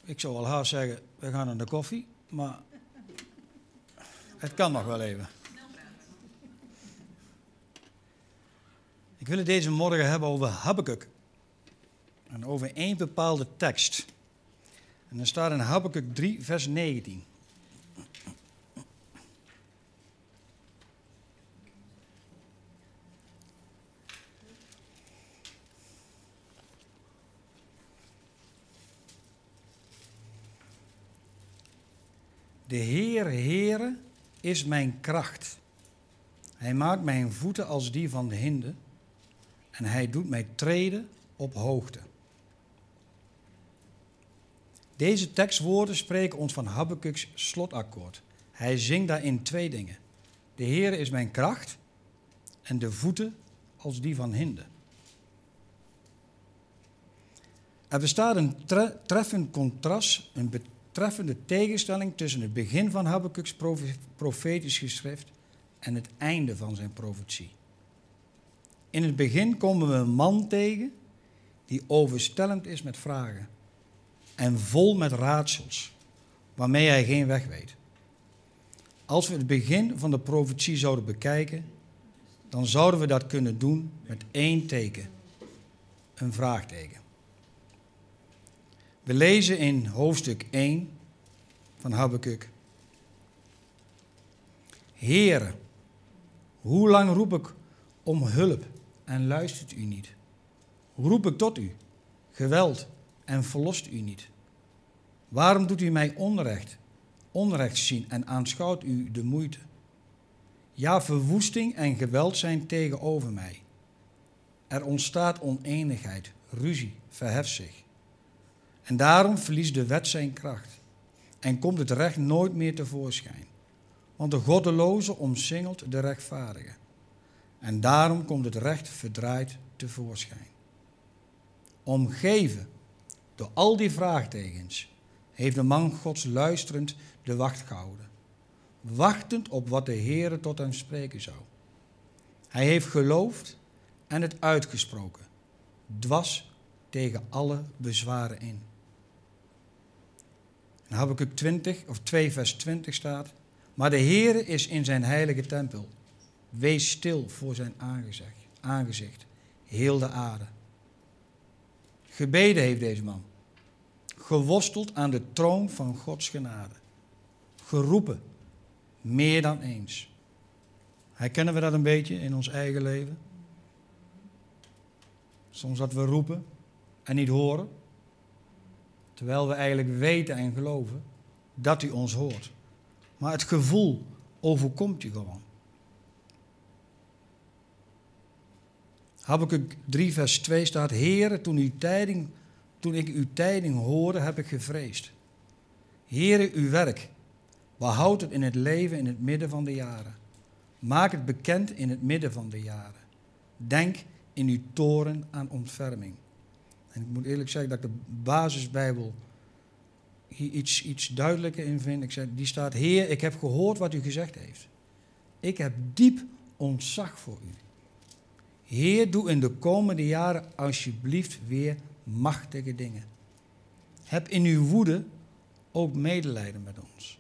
Ik zou wel haast zeggen, we gaan aan de koffie, maar het kan nog wel even. Ik wil het deze morgen hebben over Habakuk. En over één bepaalde tekst. En dan staat in Habakuk 3, vers 19. De Heere is mijn kracht. Hij maakt mijn voeten als die van de hinde. En hij doet mij treden op hoogte. Deze tekstwoorden spreken ons van Habakuks slotakkoord. Hij zingt daarin twee dingen. De Heere is mijn kracht en de voeten als die van hinde. Er bestaat een treffend contrast, een betreffende tegenstelling tussen het begin van Habakuks profetisch geschrift en het einde van zijn profetie. In het begin komen we een man tegen die overstelpend is met vragen en vol met raadsels, waarmee hij geen weg weet. Als we het begin van de profetie zouden bekijken, dan zouden we dat kunnen doen met één teken, een vraagteken. We lezen in hoofdstuk 1 van Habakuk. Heere, hoe lang roep ik om hulp en luistert u niet? Roep ik tot u, geweld en verlost u niet? Waarom doet u mij onrecht zien en aanschouwt u de moeite? Ja, verwoesting en geweld zijn tegenover mij. Er ontstaat oneenigheid, ruzie verheft zich. En daarom verliest de wet zijn kracht en komt het recht nooit meer tevoorschijn. Want de goddeloze omsingelt de rechtvaardige. En daarom komt het recht verdraaid tevoorschijn. Omgeven door al die vraagtekens heeft de man Gods luisterend de wacht gehouden. Wachtend op wat de Heere tot hem spreken zou. Hij heeft geloofd en het uitgesproken. Dwars tegen alle bezwaren in. In Habakuk 2 vers 20 staat. Maar de Heere is in zijn heilige tempel. Wees stil voor zijn aangezicht, heel de aarde. Gebeden heeft deze man. Geworsteld aan de troon van Gods genade. Geroepen, meer dan eens. Herkennen we dat een beetje in ons eigen leven? Soms dat we roepen en niet horen. Terwijl we eigenlijk weten en geloven dat hij ons hoort. Maar het gevoel overkomt je gewoon. Habakuk 3 vers 2 staat. Heere, toen ik uw tijding hoorde, heb ik gevreesd. Heere, uw werk, behoud het in het leven in het midden van de jaren. Maak het bekend in het midden van de jaren. Denk in uw toren aan ontferming. En ik moet eerlijk zeggen dat ik de basisbijbel hier iets duidelijker in vind. Die staat, Heer, ik heb gehoord wat u gezegd heeft. Ik heb diep ontzag voor u. Heer, doe in de komende jaren alsjeblieft weer machtige dingen. Heb in uw woede ook medelijden met ons.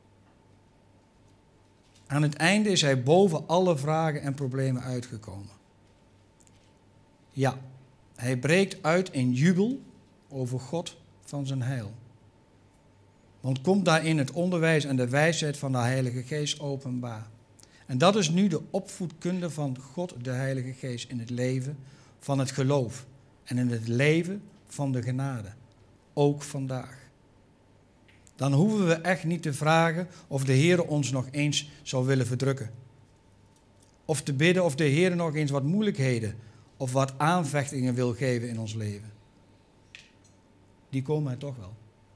Aan het einde is hij boven alle vragen en problemen uitgekomen. Ja, hij breekt uit in jubel over God van zijn heil. Want komt daarin het onderwijs en de wijsheid van de Heilige Geest openbaar. En dat is nu de opvoedkunde van God, de Heilige Geest, in het leven van het geloof en in het leven van de genade, ook vandaag. Dan hoeven we echt niet te vragen of de Heer ons nog eens zou willen verdrukken. Of te bidden of de Heer nog eens wat moeilijkheden of wat aanvechtingen wil geven in ons leven. Die komen er toch wel.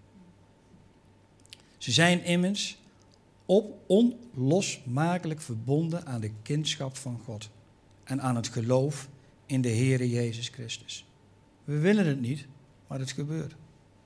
Ze zijn immers onlosmakelijk verbonden aan de kindschap van God en aan het geloof in de Heere Jezus Christus. We willen het niet, maar het gebeurt.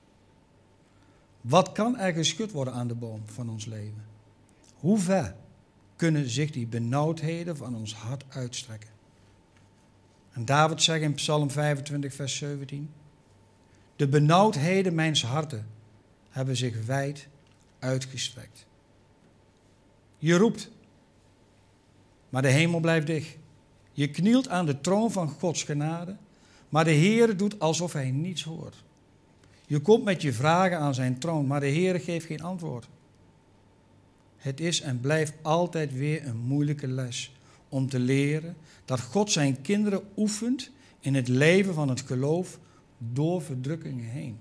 Wat kan er geschud worden aan de boom van ons leven? Hoe ver kunnen zich die benauwdheden van ons hart uitstrekken? En David zegt in Psalm 25, vers 17. De benauwdheden mijns harten hebben zich wijd uitgestrekt. Je roept, maar de hemel blijft dicht. Je knielt aan de troon van Gods genade, maar de Heer doet alsof hij niets hoort. Je komt met je vragen aan zijn troon, maar de Heer geeft geen antwoord. Het is en blijft altijd weer een moeilijke les om te leren dat God zijn kinderen oefent in het leven van het geloof door verdrukkingen heen.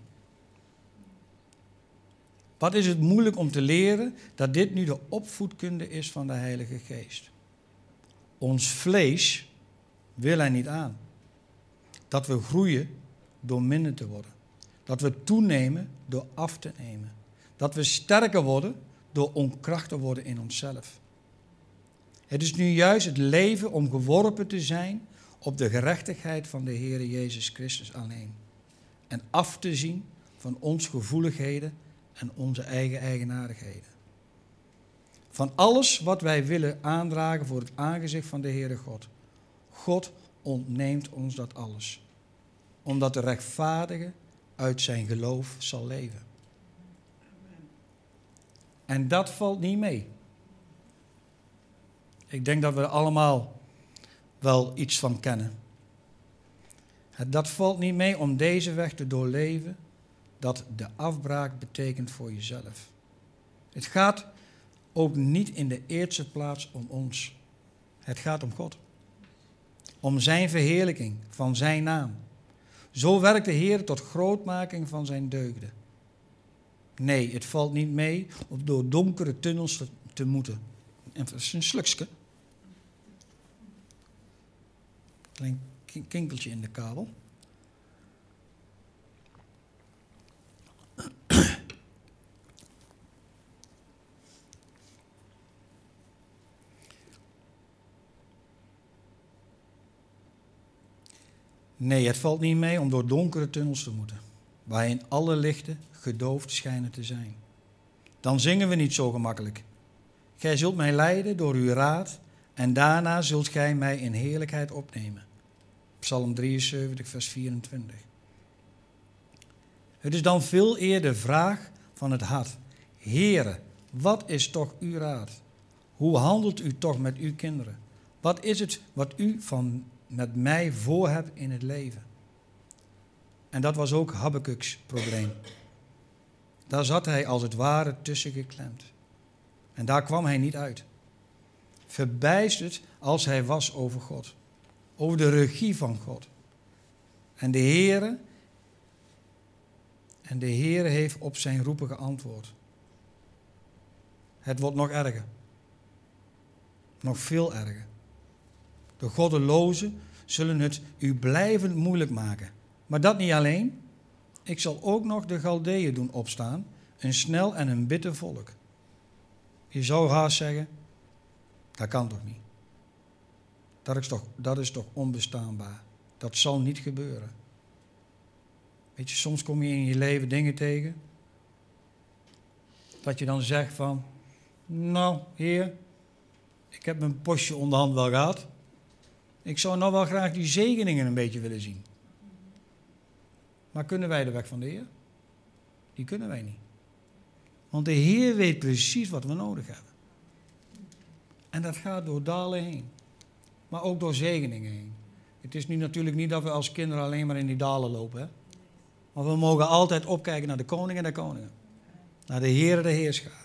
Wat is het moeilijk om te leren dat dit nu de opvoedkunde is van de Heilige Geest. Ons vlees wil er niet aan. Dat we groeien door minder te worden. Dat we toenemen door af te nemen. Dat we sterker worden door onkrachtig te worden in onszelf. Het is nu juist het leven om geworpen te zijn op de gerechtigheid van de Heer Jezus Christus alleen. En af te zien van onze gevoeligheden en onze eigen eigenaardigheden. Van alles wat wij willen aandragen voor het aangezicht van de Heere God. God ontneemt ons dat alles. Omdat de rechtvaardige uit zijn geloof zal leven. En dat valt niet mee. Ik denk dat we er allemaal wel iets van kennen. Dat valt niet mee om deze weg te doorleven, dat de afbraak betekent voor jezelf. Het gaat ook niet in de eerste plaats om ons. Het gaat om God. Om zijn verheerlijking van zijn naam. Zo werkt de Heer tot grootmaking van zijn deugden. Nee, het valt niet mee om door donkere tunnels te moeten. En dat is een slukske. Klein kinkeltje in de kabel. Nee, het valt niet mee om door donkere tunnels te moeten, waarin alle lichten gedoofd schijnen te zijn. Dan zingen we niet zo gemakkelijk. Gij zult mij leiden door uw raad en daarna zult gij mij in heerlijkheid opnemen. Psalm 73, vers 24. Het is dan veel eer de vraag van het hart. Heere, wat is toch uw raad? Hoe handelt u toch met uw kinderen? Wat is het wat u met mij voor hebt in het leven? En dat was ook Habakuk's probleem. Daar zat hij als het ware tussen geklemd. En daar kwam hij niet uit. Verbijsterd als hij was over God. Over de regie van God. En de Heere heeft op zijn roepen geantwoord. Het wordt nog erger. Nog veel erger. De goddelozen zullen het u blijvend moeilijk maken. Maar dat niet alleen. Ik zal ook nog de Galdeeën doen opstaan, een snel en een bitter volk. Je zou haast zeggen, dat kan toch niet? Dat is toch onbestaanbaar? Dat zal niet gebeuren. Weet je, soms kom je in je leven dingen tegen, dat je dan zegt van, nou Heer, ik heb mijn postje onderhand wel gehad. Ik zou nou wel graag die zegeningen een beetje willen zien. Maar kunnen wij de weg van de Heer? Die kunnen wij niet. Want de Heer weet precies wat we nodig hebben. En dat gaat door dalen heen. Maar ook door zegeningen heen. Het is nu natuurlijk niet dat we als kinderen alleen maar in die dalen lopen. Hè? Maar we mogen altijd opkijken naar de koningen der koningen. Naar de Heer der heerscharen.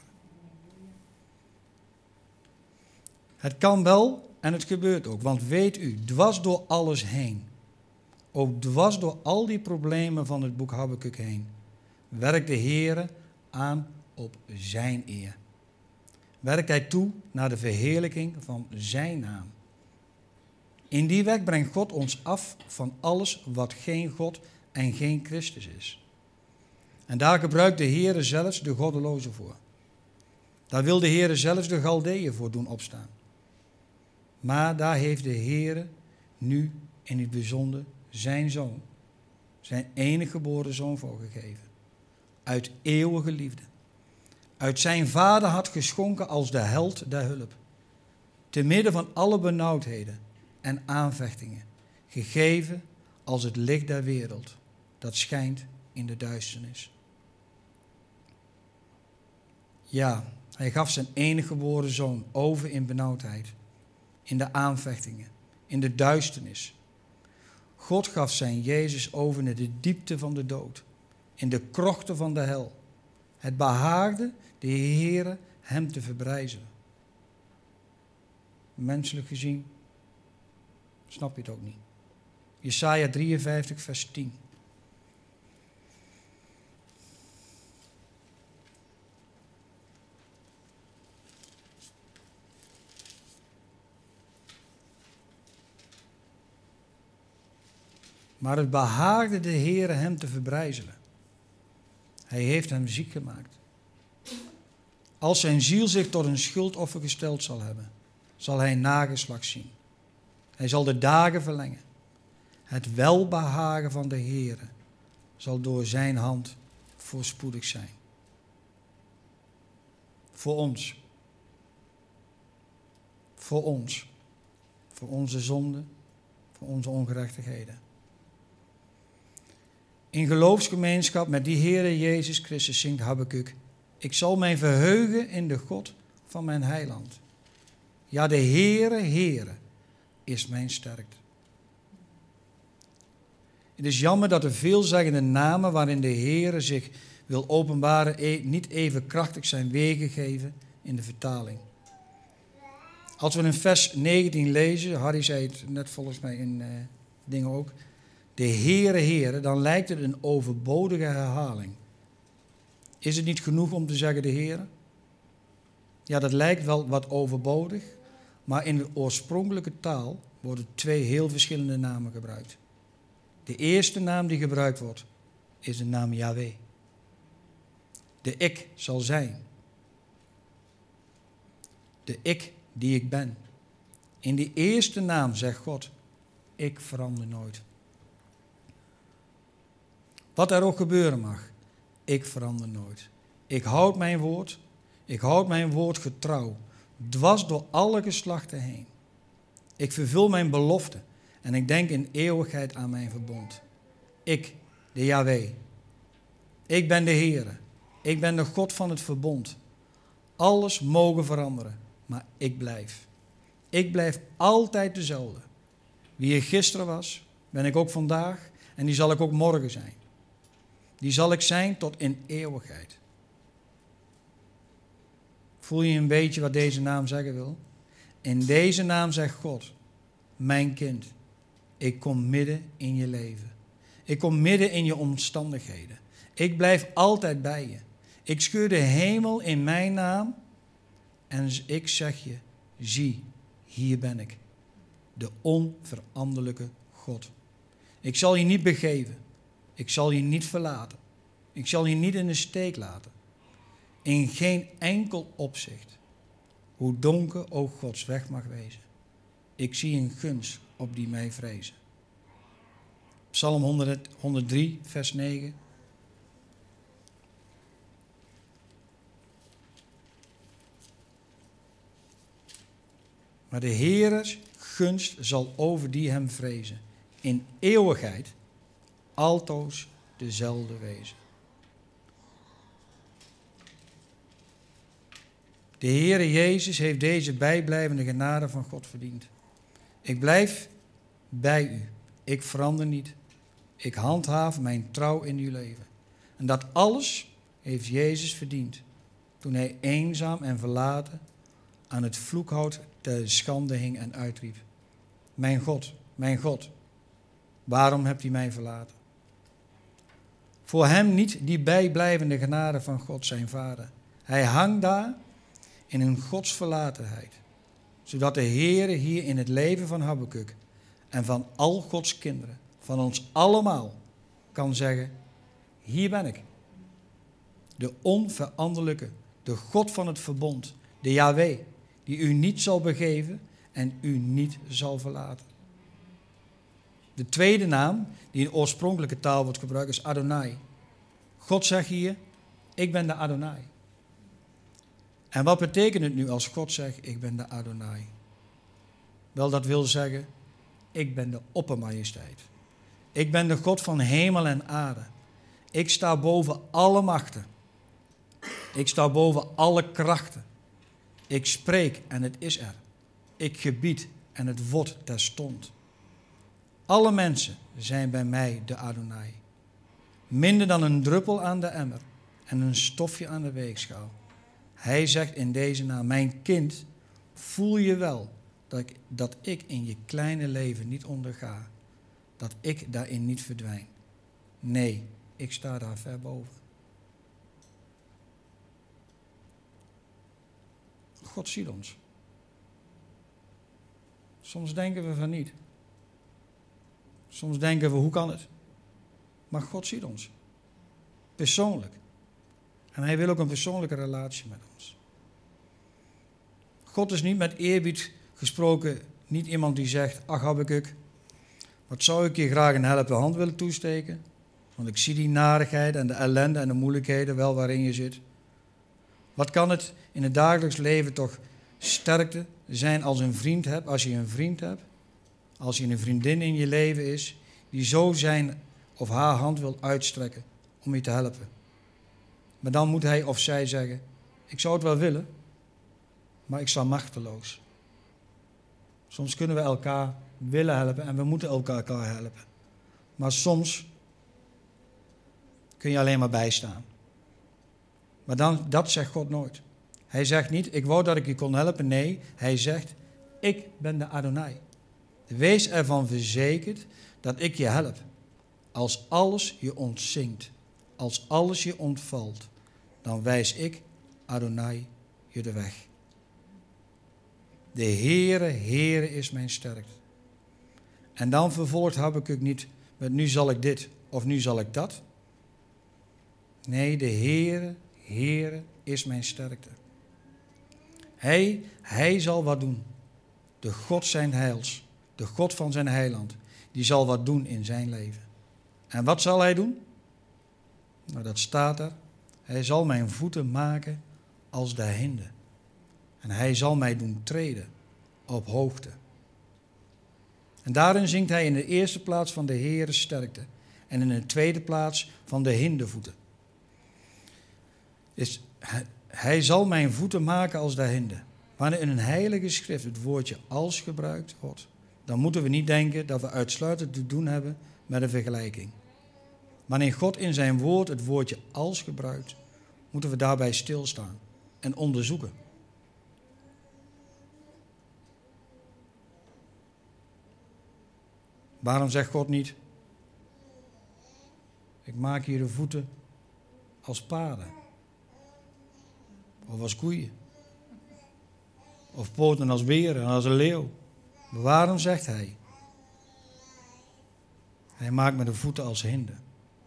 Het kan wel en het gebeurt ook. Want weet u, dwars door alles heen. Ook dwars door al die problemen van het boek Habakuk heen. Werkt de Heer aan op zijn eer. Werkt hij toe naar de verheerlijking van zijn naam. In die weg brengt God ons af van alles wat geen God en geen Christus is. En daar gebruikt de Heer zelfs de goddelozen voor. Daar wil de Heer zelfs de Galdeeën voor doen opstaan. Maar daar heeft de Heer nu in het bijzonder zijn zoon, zijn enige geboren zoon voor gegeven. Uit eeuwige liefde. Uit zijn vader had geschonken als de held der hulp. Te midden van alle benauwdheden en aanvechtingen. Gegeven als het licht der wereld, dat schijnt in de duisternis. Ja, hij gaf zijn enige geboren zoon over in benauwdheid, in de aanvechtingen, in de duisternis. God gaf zijn Jezus over naar de diepte van de dood, in de krochten van de hel. Het behaagde de Heere hem te verbrijzelen. Menselijk gezien snap je het ook niet. Jesaja 53, vers 10. Maar het behaagde de Heere hem te verbrijzelen. Hij heeft hem ziek gemaakt. Als zijn ziel zich tot een schuldoffer gesteld zal hebben, zal hij nageslacht zien. Hij zal de dagen verlengen. Het welbehagen van de Heere zal door zijn hand voorspoedig zijn. Voor ons. Voor ons. Voor onze zonden. Voor onze ongerechtigheden. In geloofsgemeenschap met die Heere Jezus Christus zingt Habakuk: ik zal mij verheugen in de God van mijn heiland. Ja, de Heere is mijn sterkte. Het is jammer dat de veelzeggende namen waarin de Heere zich wil openbaren niet even krachtig zijn weergegeven in de vertaling. Als we in vers 19 lezen, Harry zei het net volgens mij in dingen ook, de Heere, dan lijkt het een overbodige herhaling. Is het niet genoeg om te zeggen de Heere? Ja, dat lijkt wel wat overbodig, maar in de oorspronkelijke taal worden twee heel verschillende namen gebruikt. De eerste naam die gebruikt wordt, is de naam Yahweh. De ik zal zijn. De ik die ik ben. In die eerste naam zegt God, ik verander nooit. Wat er ook gebeuren mag, ik verander nooit. Ik houd mijn woord getrouw, dwars door alle geslachten heen. Ik vervul mijn belofte en ik denk in eeuwigheid aan mijn verbond. Ik, de Yahweh. Ik ben de Heere. Ik ben de God van het verbond. Alles mogen veranderen, maar ik blijf. Ik blijf altijd dezelfde. Wie er gisteren was, ben ik ook vandaag en die zal ik ook morgen zijn. Die zal ik zijn tot in eeuwigheid. Voel je een beetje wat deze naam zeggen wil? In deze naam zegt God, mijn kind, ik kom midden in je leven. Ik kom midden in je omstandigheden. Ik blijf altijd bij je. Ik scheur de hemel in mijn naam en ik zeg je, zie, hier ben ik. De onveranderlijke God. Ik zal je niet begeven. Ik zal je niet verlaten. Ik zal je niet in de steek laten. In geen enkel opzicht. Hoe donker ook Gods weg mag wezen. Ik zie een gunst op die mij vrezen. Psalm 103, vers 9. Maar de Heeres gunst zal over die hem vrezen. In eeuwigheid altoos dezelfde wezen. De Heere Jezus heeft deze bijblijvende genade van God verdiend. Ik blijf bij u. Ik verander niet. Ik handhaaf mijn trouw in uw leven. En dat alles heeft Jezus verdiend. Toen hij eenzaam en verlaten aan het vloekhout ter schande hing en uitriep. Mijn God, waarom hebt u mij verlaten? Voor hem niet die bijblijvende genade van God zijn Vader. Hij hangt daar in een godsverlatenheid. Zodat de Heere hier in het leven van Habakuk en van al Gods kinderen, van ons allemaal, kan zeggen, hier ben ik. De onveranderlijke, de God van het verbond, de Yahweh, die u niet zal begeven en u niet zal verlaten. De tweede naam, die in oorspronkelijke taal wordt gebruikt, is Adonai. God zegt hier, ik ben de Adonai. En wat betekent het nu als God zegt, ik ben de Adonai? Wel, dat wil zeggen, ik ben de oppermajesteit. Ik ben de God van hemel en aarde. Ik sta boven alle machten. Ik sta boven alle krachten. Ik spreek en het is er. Ik gebied en het wordt terstond. Alle mensen zijn bij mij de Adonai. Minder dan een druppel aan de emmer en een stofje aan de weegschaal. Hij zegt in deze naam, mijn kind, voel je wel dat ik in je kleine leven niet onderga. Dat ik daarin niet verdwijn. Nee, ik sta daar ver boven. God ziet ons. Soms denken we van niet. Soms denken we, hoe kan het? Maar God ziet ons. Persoonlijk. En hij wil ook een persoonlijke relatie met ons. God is niet met eerbied gesproken, niet iemand die zegt, ach Habakuk, wat zou ik je graag een helpende hand willen toesteken? Want ik zie die narigheid en de ellende en de moeilijkheden wel waarin je zit. Wat kan het in het dagelijks leven toch sterkte zijn als een vriend hebt, als je een vriend hebt, als je een vriendin in je leven is, die zo zijn of haar hand wil uitstrekken om je te helpen. Maar dan moet hij of zij zeggen, ik zou het wel willen, maar ik sta machteloos. Soms kunnen we elkaar willen helpen en we moeten elkaar helpen. Maar soms kun je alleen maar bijstaan. Maar dat zegt God nooit. Hij zegt niet, ik wou dat ik je kon helpen. Nee, hij zegt, ik ben de Adonai. Wees ervan verzekerd dat ik je help. Als alles je ontzinkt, als alles je ontvalt, dan wijs ik, Adonai, je de weg. De Heere is mijn sterkte. En dan vervolgt Habakuk niet met nu zal ik dit of nu zal ik dat. Nee, de Heere is mijn sterkte. Hij zal wat doen. De God zijn heils, de God van zijn heiland, die zal wat doen in zijn leven. En wat zal hij doen? Nou, dat staat er. Hij zal mijn voeten maken als de hinde. En hij zal mij doen treden op hoogte. En daarin zingt hij in de eerste plaats van de Heere sterkte. En in de tweede plaats van de hindevoeten. Dus hij zal mijn voeten maken als de hinde. Wanneer in een heilige schrift het woordje als gebruikt wordt, dan moeten we niet denken dat we uitsluitend te doen hebben met een vergelijking. Wanneer God in zijn woord het woordje als gebruikt, moeten we daarbij stilstaan en onderzoeken. Waarom zegt God niet, ik maak hier de voeten als paarden, of als koeien, of poten als beren en als een leeuw? Maar waarom zegt hij, hij maakt me de voeten als hinden?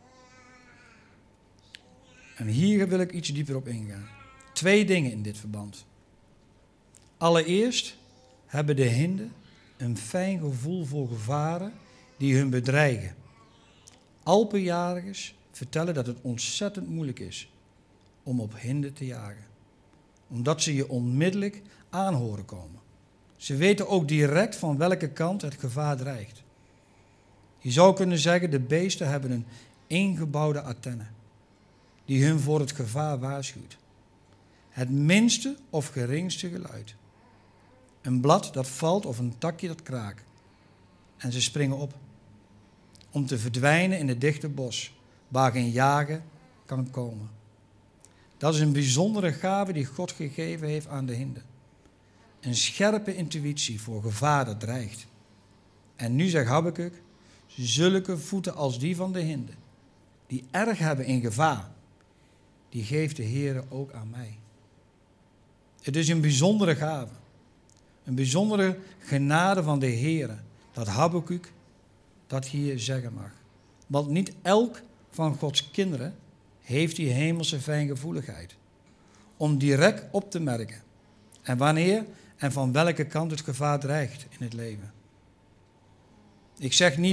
En hier wil ik iets dieper op ingaan. 2 dingen in dit verband. Allereerst hebben de hinden een fijn gevoel voor gevaren die hun bedreigen. Alpenjagers vertellen dat het ontzettend moeilijk is om op hinden te jagen. Omdat ze je onmiddellijk aan horen komen. Ze weten ook direct van welke kant het gevaar dreigt. Je zou kunnen zeggen, de beesten hebben een ingebouwde antenne die hun voor het gevaar waarschuwt. Het minste of geringste geluid. Een blad dat valt of een takje dat kraakt. En ze springen op. Om te verdwijnen in het dichte bos, waar geen jager kan komen. Dat is een bijzondere gave die God gegeven heeft aan de hinden. Een scherpe intuïtie voor gevaar dat dreigt. En nu zegt Habakuk, zulke voeten als die van de hinden, die erg hebben in gevaar, die geeft de Heere ook aan mij. Het is een bijzondere gave. Een bijzondere genade van de Heere, dat Habakuk dat hier zeggen mag. Want niet elk van Gods kinderen heeft die hemelse fijngevoeligheid. Om direct op te merken. En wanneer en van welke kant het gevaar dreigt in het leven. Ik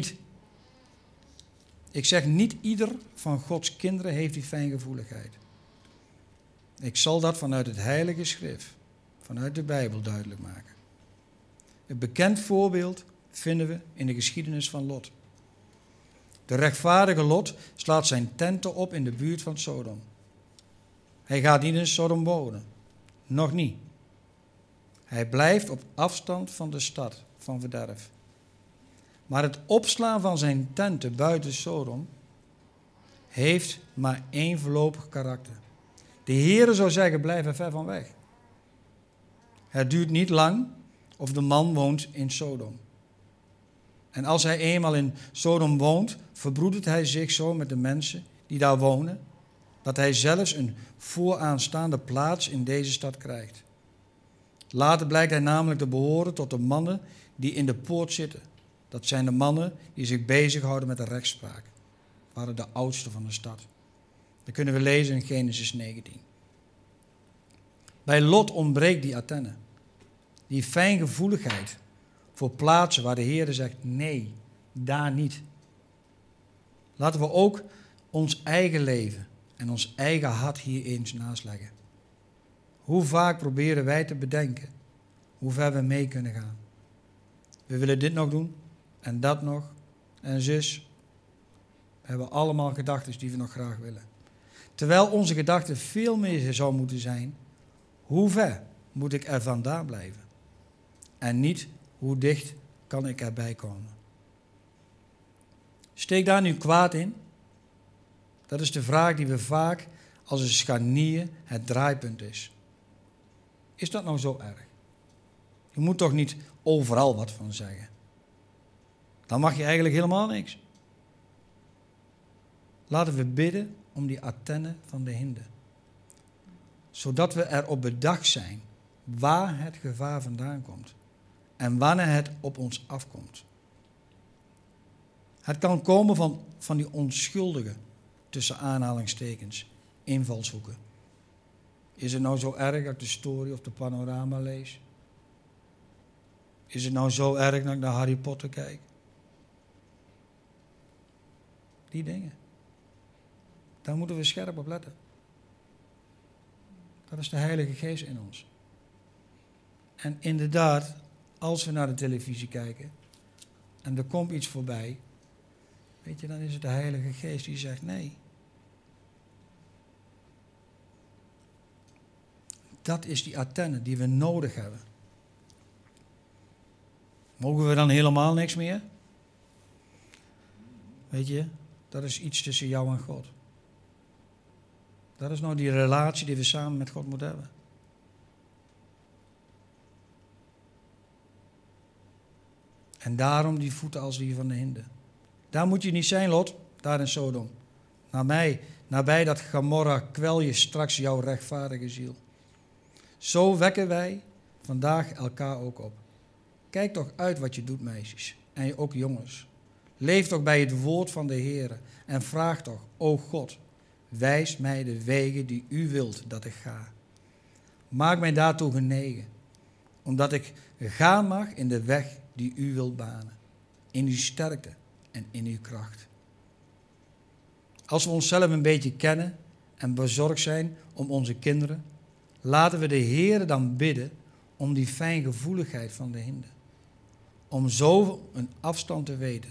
zeg niet ieder van Gods kinderen heeft die fijngevoeligheid. Ik zal dat vanuit het Heilige Schrift, vanuit de Bijbel duidelijk maken. Een bekend voorbeeld vinden we in de geschiedenis van Lot. De rechtvaardige Lot slaat zijn tenten op in de buurt van Sodom. Hij gaat niet in Sodom wonen. Nog niet. Hij blijft op afstand van de stad van verderf. Maar het opslaan van zijn tenten buiten Sodom heeft maar één voorlopig karakter. De Heere zou zeggen, blijf er ver van weg. Het duurt niet lang of de man woont in Sodom. En als hij eenmaal in Sodom woont, verbroedert hij zich zo met de mensen die daar wonen, dat hij zelfs een vooraanstaande plaats in deze stad krijgt. Later blijkt hij namelijk te behoren tot de mannen die in de poort zitten. Dat zijn de mannen die zich bezighouden met de rechtspraak. Waren de oudsten van de stad. Dat kunnen we lezen in Genesis 19. Bij Lot ontbreekt die Athene. Die fijngevoeligheid voor plaatsen waar de Heer zegt, nee, daar niet. Laten we ook ons eigen leven en ons eigen hart hier eens naast leggen. Hoe vaak proberen wij te bedenken hoe ver we mee kunnen gaan? We willen dit nog doen en dat nog en zus. We hebben allemaal gedachten die we nog graag willen. Terwijl onze gedachte veel meer zou moeten zijn, hoe ver moet ik er vandaan blijven? En niet, hoe dicht kan ik erbij komen? Steek daar nu kwaad in? Dat is de vraag die we vaak als een scharnier het draaipunt is. Is dat nou zo erg? Je moet toch niet overal wat van zeggen? Dan mag je eigenlijk helemaal niks. Laten we bidden om die Athene van de hinde. Zodat we erop bedacht zijn waar het gevaar vandaan komt. En wanneer het op ons afkomt. Het kan komen van die onschuldige, tussen aanhalingstekens, invalshoeken. Is het nou zo erg dat ik de story of de panorama lees? Is het nou zo erg dat ik naar Harry Potter kijk? Die dingen. Daar moeten we scherp op letten. Dat is de Heilige Geest in ons. En inderdaad, als we naar de televisie kijken en er komt iets voorbij, weet je, dan is het de Heilige Geest die zegt nee. Dat is die Athene die we nodig hebben. Mogen we dan helemaal niks meer? Weet je, dat is iets tussen jou en God. Dat is nou die relatie die we samen met God moeten hebben. En daarom die voeten als die van de hinde. Daar moet je niet zijn, Lot, daar in Sodom. Nabij dat Gomorra kwel je straks jouw rechtvaardige ziel. Zo wekken wij vandaag elkaar ook op. Kijk toch uit wat je doet, meisjes. En ook jongens. Leef toch bij het woord van de Heer. En vraag toch, o God, wijs mij de wegen die u wilt dat ik ga. Maak mij daartoe genegen. Omdat ik gaan mag in de weg die u wilt banen. In uw sterkte en in uw kracht. Als we onszelf een beetje kennen en bezorgd zijn om onze kinderen, laten we de Heer dan bidden om die fijngevoeligheid van de hinde. Om zo een afstand te weten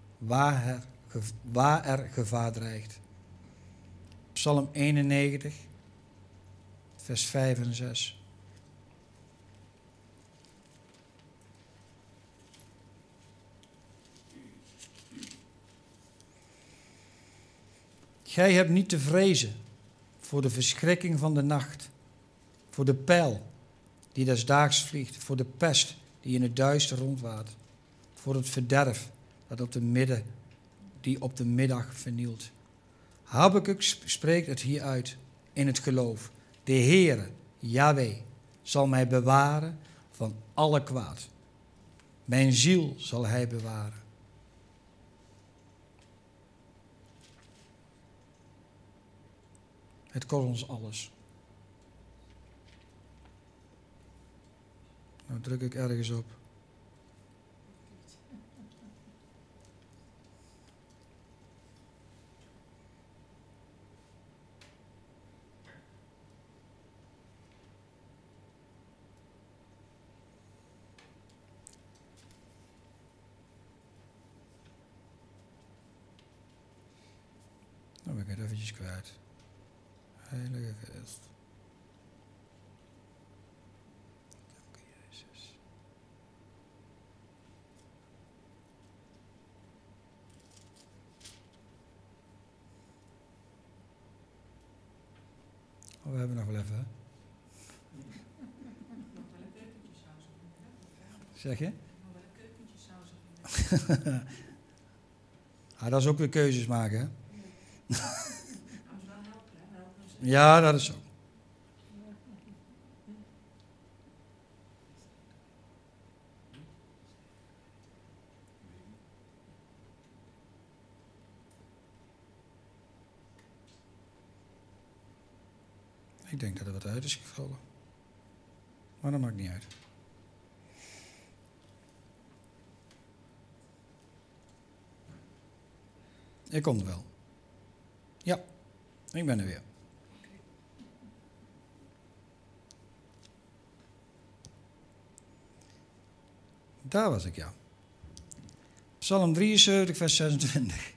waar er gevaar dreigt. Psalm 91, vers 5 en 6. Gij hebt niet te vrezen voor de verschrikking van de nacht, voor de pijl die des daags vliegt, voor de pest die in het duister rondwaart, voor het verderf dat op de middag vernielt. Habakuk spreekt het hier uit in het geloof. De Heere, Yahweh, zal mij bewaren van alle kwaad. Mijn ziel zal hij bewaren. Het kost ons alles. Nou druk ik ergens op. Nou ben ik het eventjes kwijt. Heilige Geest. Dank u, Jezus. Oh, we hebben nog wel even, hè? Zeg je? Dat is ook weer keuzes maken, hè? Ja, dat is zo. Ik denk dat er wat uit is gevallen. Maar dat maakt niet uit. Ik kom er wel. Ja, ik ben er weer. Daar was ik, ja. Psalm 73, vers 26.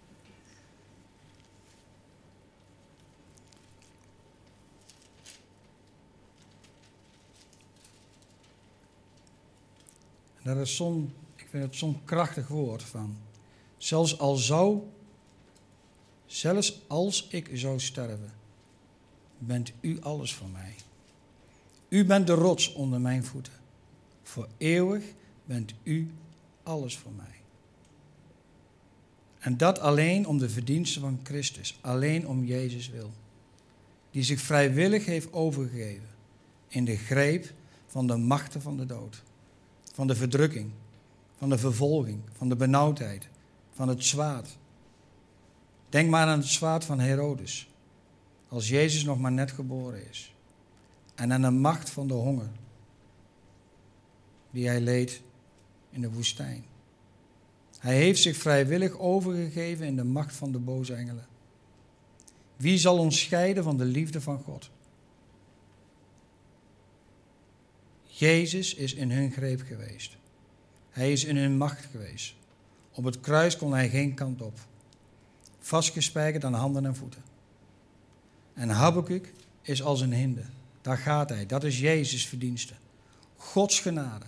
Dat is ik vind het zo'n krachtig woord van. Zelfs als ik zou sterven, bent u alles voor mij. U bent de rots onder mijn voeten. Voor eeuwig bent u alles voor mij. En dat alleen om de verdiensten van Christus. Alleen om Jezus wil. Die zich vrijwillig heeft overgegeven in de greep van de machten van de dood. Van de verdrukking, van de vervolging, van de benauwdheid, van het zwaard. Denk maar aan het zwaard van Herodes, als Jezus nog maar net geboren is. En aan de macht van de honger, die hij leed in de woestijn. Hij heeft zich vrijwillig overgegeven in de macht van de boze engelen. Wie zal ons scheiden van de liefde van God? Jezus is in hun greep geweest. Hij is in hun macht geweest. Op het kruis kon hij geen kant op. Vastgespijkerd aan handen en voeten. En Habakuk is als een hinde. Daar gaat hij. Dat is Jezus' verdienste. Gods genade.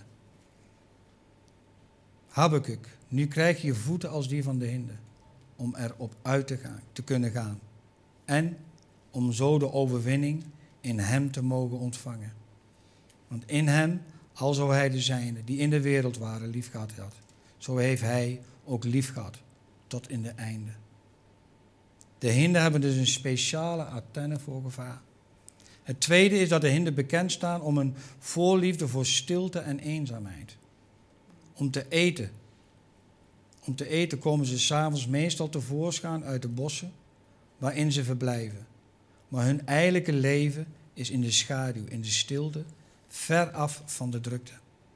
Habakuk, nu krijg je voeten als die van de hinde. Om erop uit te kunnen gaan. En om zo de overwinning in hem te mogen ontvangen. Want in hem, al zo hij de zijnen, die in de wereld waren, lief gehad had. Zo heeft hij ook lief gehad, tot in de einde. De hinden hebben dus een speciale antenne voor gevaar. Het tweede is dat de hinden bekend staan om een voorliefde voor stilte en eenzaamheid. Om te eten. Om te eten komen ze 's avonds meestal tevoorschijn uit de bossen waarin ze verblijven. Maar hun eigenlijke leven is in de schaduw, in de stilte, ver af van de drukte.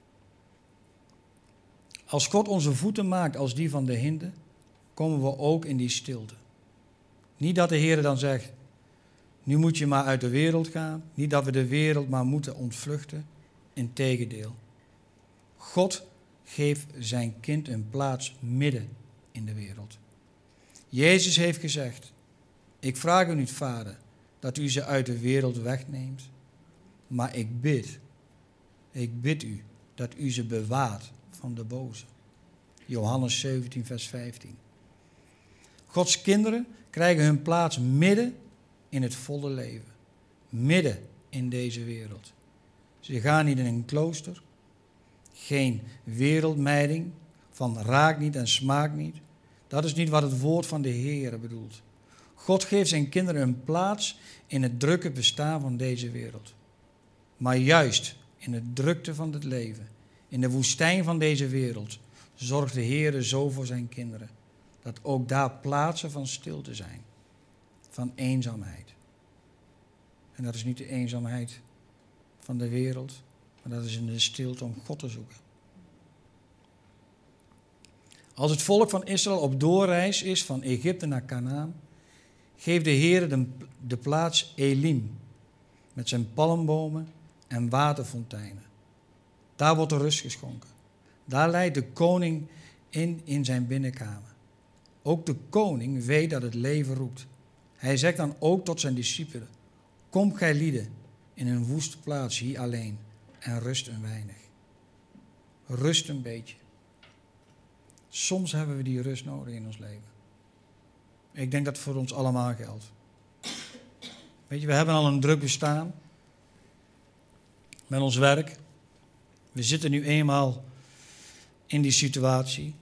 Als God onze voeten maakt als die van de hinde, komen we ook in die stilte. Niet dat de Heer dan zegt, nu moet je maar uit de wereld gaan. Niet dat we de wereld maar moeten ontvluchten. Integendeel. God geeft zijn kind een plaats midden in de wereld. Jezus heeft gezegd, ik vraag u niet, Vader, dat u ze uit de wereld wegneemt. Maar ik bid u dat u ze bewaart van de boze. Johannes 17, vers 15. Gods kinderen krijgen hun plaats midden in het volle leven. Midden in deze wereld. Ze gaan niet in een klooster. Geen wereldmijding van raak niet en smaak niet. Dat is niet wat het woord van de Heer bedoelt. God geeft zijn kinderen een plaats in het drukke bestaan van deze wereld. Maar juist in de drukte van het leven, in de woestijn van deze wereld, zorgt de Heer zo voor zijn kinderen. Dat ook daar plaatsen van stilte zijn. Van eenzaamheid. En dat is niet de eenzaamheid van de wereld, maar dat is in de stilte om God te zoeken. Als het volk van Israël op doorreis is van Egypte naar Kanaan, geeft de Heer de plaats Elim, met zijn palmbomen en waterfonteinen. Daar wordt de rust geschonken. Daar leidt de koning in zijn binnenkamer. Ook de koning weet dat het leven roept. Hij zegt dan ook tot zijn discipelen: kom gij lieden in een woeste plaats hier alleen en rust een weinig. Rust een beetje. Soms hebben we die rust nodig in ons leven. Ik denk dat het voor ons allemaal geldt. Weet je, we hebben al een druk bestaan met ons werk. We zitten nu eenmaal in die situatie.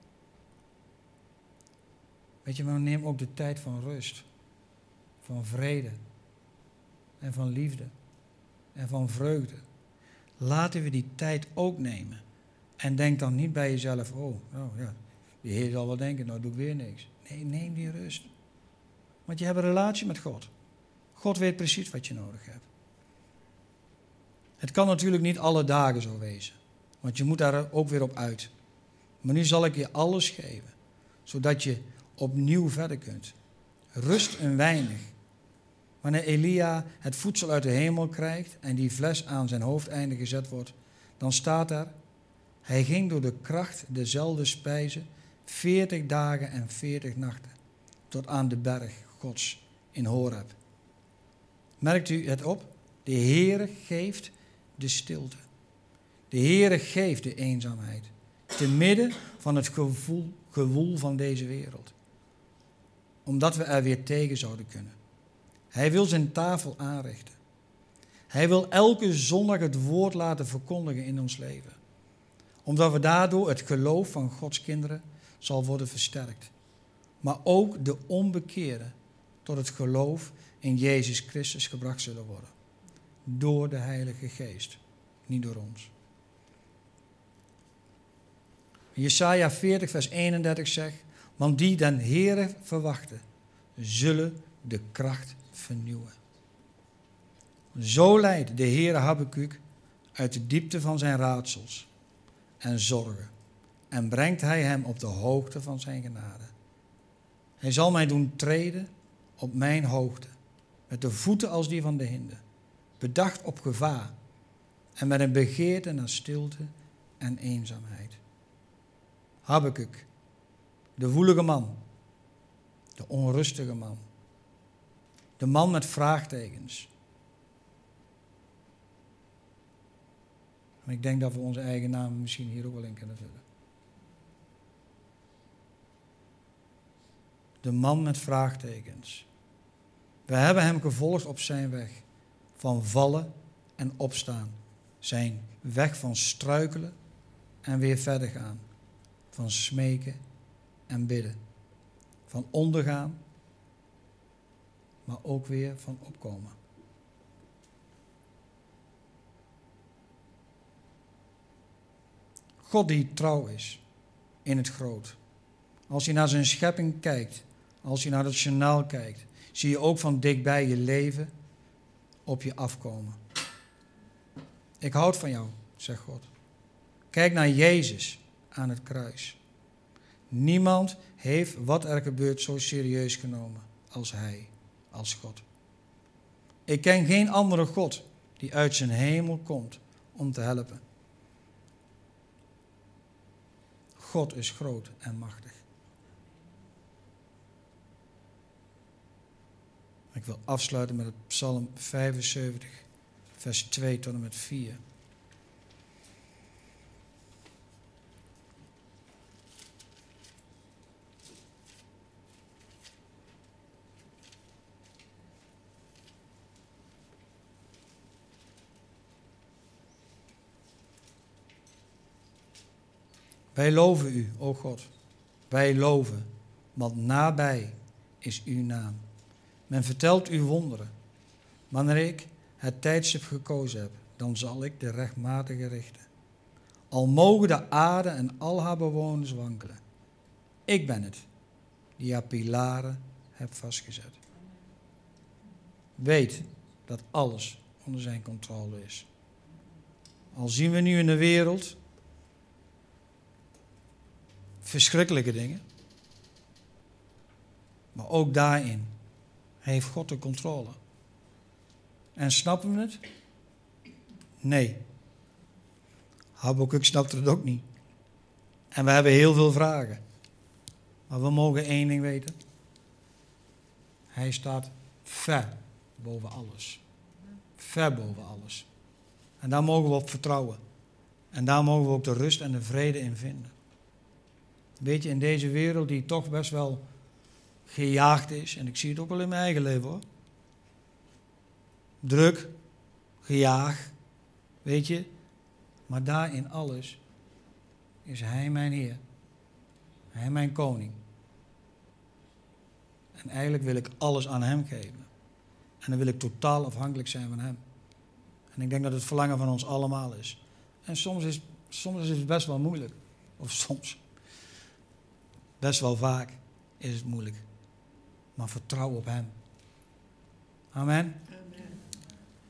Weet je, maar neem ook de tijd van rust, van vrede en van liefde en van vreugde. Laten we die tijd ook nemen. En denk dan niet bij jezelf, de Heer zal wel denken, nou doe ik weer niks. Nee, neem die rust. Want je hebt een relatie met God. God weet precies wat je nodig hebt. Het kan natuurlijk niet alle dagen zo wezen. Want je moet daar ook weer op uit. Maar nu zal ik je alles geven. Zodat je opnieuw verder kunt. Rust een weinig. Wanneer Elia het voedsel uit de hemel krijgt en die fles aan zijn hoofdeinde gezet wordt, dan staat er: hij ging door de kracht dezelfde spijzen 40 dagen en 40 nachten tot aan de berg Gods in Horeb. Merkt u het op? De Heere geeft de stilte. De Heere geeft de eenzaamheid. Te midden van het gewoel van deze wereld. Omdat we er weer tegen zouden kunnen. Hij wil zijn tafel aanrichten. Hij wil elke zondag het woord laten verkondigen in ons leven. Omdat we daardoor het geloof van Gods kinderen zal worden versterkt. Maar ook de onbekeerden tot het geloof in Jezus Christus gebracht zullen worden. Door de Heilige Geest, niet door ons. Jesaja 40 vers 31 zegt: want die den Heere verwachten, zullen de kracht vernieuwen. Zo leidt de Heere Habakuk uit de diepte van zijn raadsels en zorgen en brengt hij hem op de hoogte van zijn genade. Hij zal mij doen treden op mijn hoogte, met de voeten als die van de hinde, bedacht op gevaar en met een begeerte naar stilte en eenzaamheid. Habakuk, de woelige man, de onrustige man, de man met vraagtekens. En ik denk dat we onze eigen naam misschien hier ook wel in kunnen vullen. De man met vraagtekens. We hebben hem gevolgd op zijn weg van vallen en opstaan. Zijn weg van struikelen en weer verder gaan. Van smeken en bidden. Van ondergaan, maar ook weer van opkomen. God die trouw is in het groot. Als je naar zijn schepping kijkt, als je naar het journaal kijkt, zie je ook van dichtbij je leven op je afkomen. Ik houd van jou, zegt God. Kijk naar Jezus aan het kruis. Niemand heeft wat er gebeurt zo serieus genomen als hij, als God. Ik ken geen andere God die uit zijn hemel komt om te helpen. God is groot en machtig. Ik wil afsluiten met het Psalm 75, vers 2 tot en met 4. Wij loven u, o God. Wij loven, want nabij is uw naam. Men vertelt uw wonderen. Wanneer ik het tijdstip gekozen heb, dan zal ik de rechtmatige richten. Al mogen de aarde en al haar bewoners wankelen. Ik ben het, die haar pilaren heb vastgezet. Weet dat alles onder zijn controle is. Al zien we nu in de wereld verschrikkelijke dingen. Maar ook daarin heeft God de controle. En snappen we het? Nee. Habakuk snapte het ook niet. En we hebben heel veel vragen. Maar we mogen één ding weten. Hij staat ver boven alles. Ver boven alles. En daar mogen we op vertrouwen. En daar mogen we ook de rust en de vrede in vinden. Weet je, in deze wereld die toch best wel gejaagd is, en ik zie het ook wel in mijn eigen leven hoor. Druk, gejaagd, weet je. Maar daar in alles is Hij mijn Heer. Hij mijn koning. En eigenlijk wil ik alles aan Hem geven. En dan wil ik totaal afhankelijk zijn van Hem. En ik denk dat het verlangen van ons allemaal is. En soms is het best wel moeilijk. Of soms. Best wel vaak is het moeilijk. Maar vertrouw op Hem. Amen.